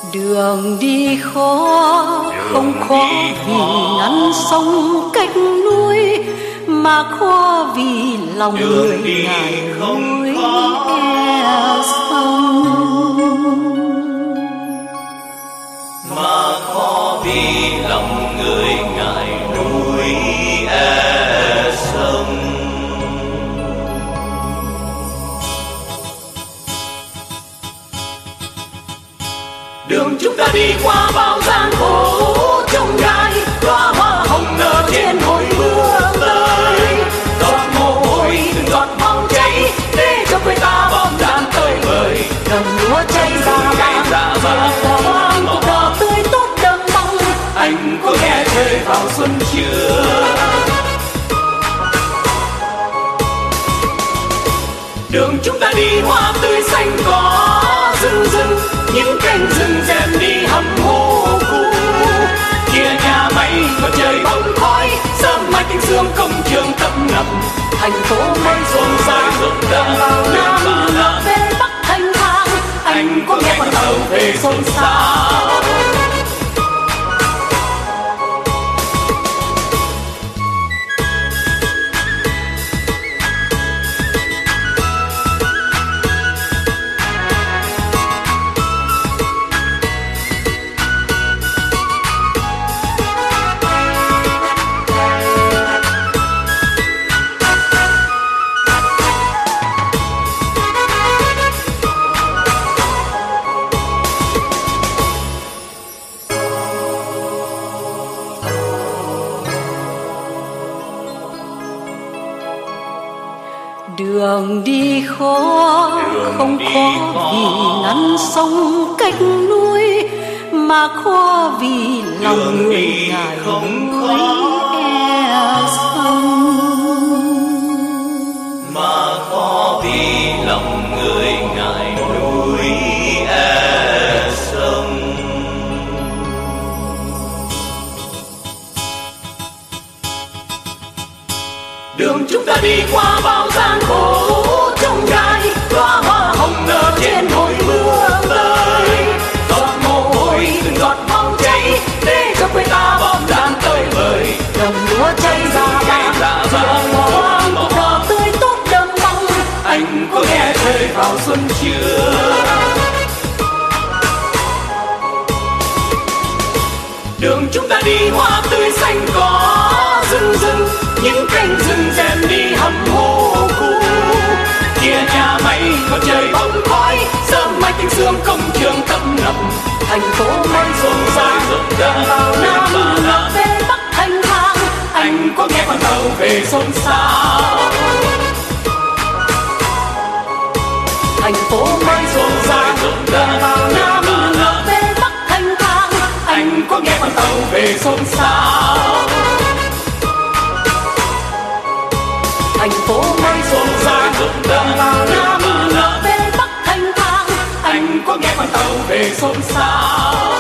Đường đi khó không khó vì ngăn sông cách núi, mà khó vì lòng người ngại núi e sông. Mà khó vì lòng người ngại núi e sông. Đường chúng ta đi qua bao gian khổ trong gai, đóa hoa hồng nở trên hồi mưa tới. Giọt mồ hôi từng giọt máu cháy, để cho quê ta bom đạn tơi bời. Đồng lúa cháy ra vàng, hoang cuộc đỏ tươi tốt đơm bông. Anh có nghe trời vào xuân chưa? Đường chúng ta đi hoa tươi xanh có rừng rừng, những cánh rừng rèm đi hầm hô cu. Kia nhà máy có trời bóng khói, sớm mai tiếng sương công trường tấp nập. Thành phố mới Xôn xao rộn ràng vào Nam ngược về Bắc thanh thang. Anh có nghe con tàu về xôn xao. Đường đi khó không khó vì ngăn sông cách núi, mà khó vì lòng người ngại núi e sông. Mà khó vì lòng người ngại núi e sông. Đường chúng ta đi qua bao gian khổ trong gai, đóa hoa hồng nở trên hồi mưa tới. Giọt mồ hôi từng giọt máu cháy, để cho quê ta bom đạn tơi bời. Đồng lúa cháy ra vàng, hoang cuộc đỏ tươi tốt đơm bông. Anh có nghe trời vào xuân chưa? Đường chúng ta đi hoa tươi xanh có rừng rừng, những cánh rừng rèm đi hầm hô cu. Kia nhà máy có trời bóng khói, sớm mai tiếng sương công trường tấp nập. Thành phố mới Xôn xao rộn ràng vào Nam ngược về Bắc thanh thang. Anh có nghe con tàu về xôn xao. Thành phố mới Xôn xao rộn ràng vào Nam ngược về Bắc thanh thang. Anh có nghe con tàu về xôn xao. Thành phố mới Xôn xao rộn ràng vào Nam ngược về Bắc thanh thang. Anh có nghe con tàu về xôn xao.